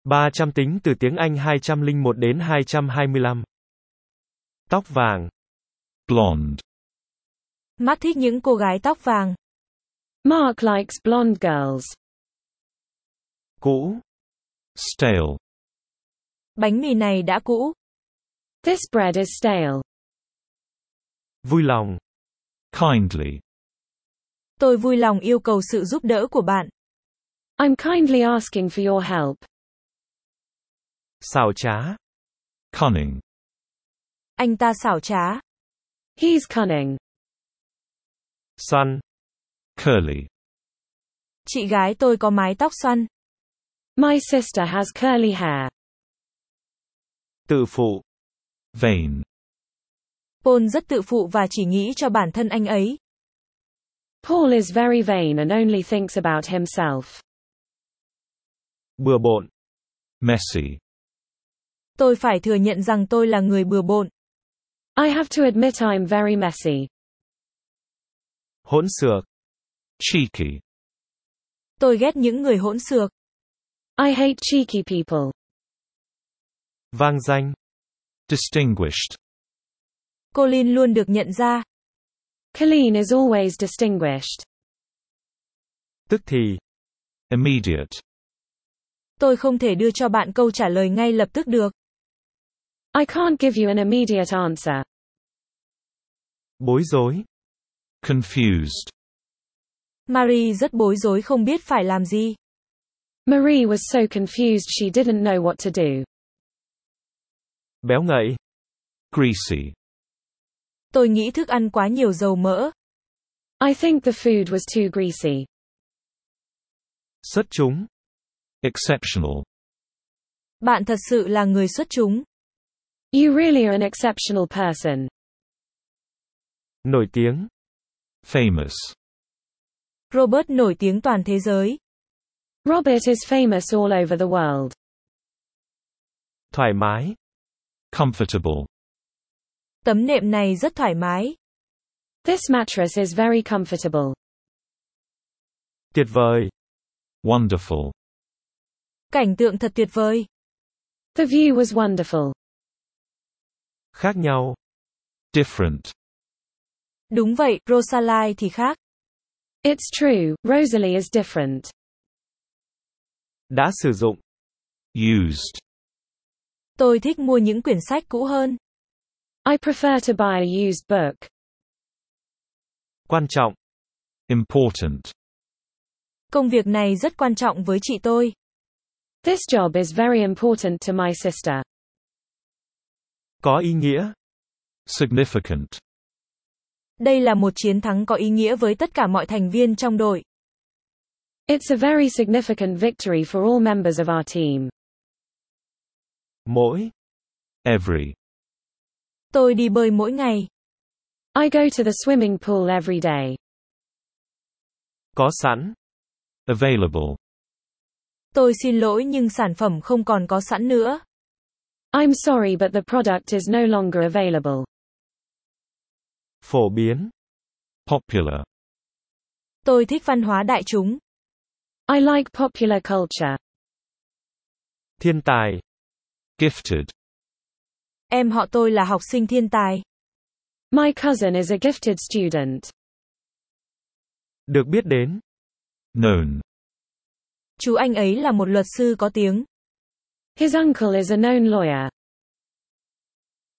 300 tính từ tiếng Anh 201 đến 225. Tóc vàng. Blonde. Mark thích những cô gái tóc vàng. Mark likes blonde girls. Cũ. Stale. Bánh mì này đã cũ. This bread is stale. Vui lòng. Kindly. Tôi vui lòng yêu cầu sự giúp đỡ của bạn. I'm kindly asking for your help. Xảo trá. Cunning. Anh ta xảo trá. He's cunning. Xoăn. Curly. Chị gái tôi có mái tóc xoăn. My sister has curly hair. Tự phụ. Vain. Paul rất tự phụ và chỉ nghĩ cho bản thân anh ấy. Paul is very vain and only thinks about himself. Bừa bộn. Messy. Tôi phải thừa nhận rằng tôi là người bừa bộn. I have to admit I'm very messy. Hỗn xược. Cheeky. Tôi ghét những người hỗn xược. I hate cheeky people. Vang danh. Distinguished. Colin luôn được nhận ra. Colleen is always distinguished. Tức thì. Immediate. Tôi không thể đưa cho bạn câu trả lời ngay lập tức được. I can't give you an immediate answer. Bối rối. Confused. Marie rất bối rối không biết phải làm gì. Marie was so confused she didn't know what to do. Béo ngậy. Greasy. Tôi nghĩ thức ăn quá nhiều dầu mỡ. I think the food was too greasy. Xuất chúng. Exceptional. Bạn thật sự là người xuất chúng. You really are an exceptional person. Nổi tiếng. Famous. Robert nổi tiếng toàn thế giới. Robert is famous all over the world. Thoải mái. Comfortable. Tấm nệm này rất thoải mái. This mattress is very comfortable. Tuyệt vời. Wonderful. Cảnh tượng thật tuyệt vời. The view was wonderful. Khác nhau. Different. Đúng vậy, Rosalie thì khác. It's true, Rosalie is different. Đã sử dụng. Used. Tôi thích mua những quyển sách cũ hơn. I prefer to buy a used book. Quan trọng. Important. Công việc này rất quan trọng với chị tôi. This job is very important to my sister. Có ý nghĩa. Significant. Đây là một chiến thắng có ý nghĩa với tất cả mọi thành viên trong đội. It's a very significant victory for all members of our team. Mỗi. Every. Tôi đi bơi mỗi ngày. I go to the swimming pool every day. Có sẵn. Available. Tôi xin lỗi nhưng sản phẩm không còn có sẵn nữa. I'm sorry but the product is no longer available. Phổ biến. Popular. Tôi thích văn hóa đại chúng. I like popular culture. Thiên tài. Gifted. Em họ tôi là học sinh thiên tài. My cousin is a gifted student. Được biết đến. Known. Chú anh ấy là một luật sư có tiếng. His uncle is a known lawyer.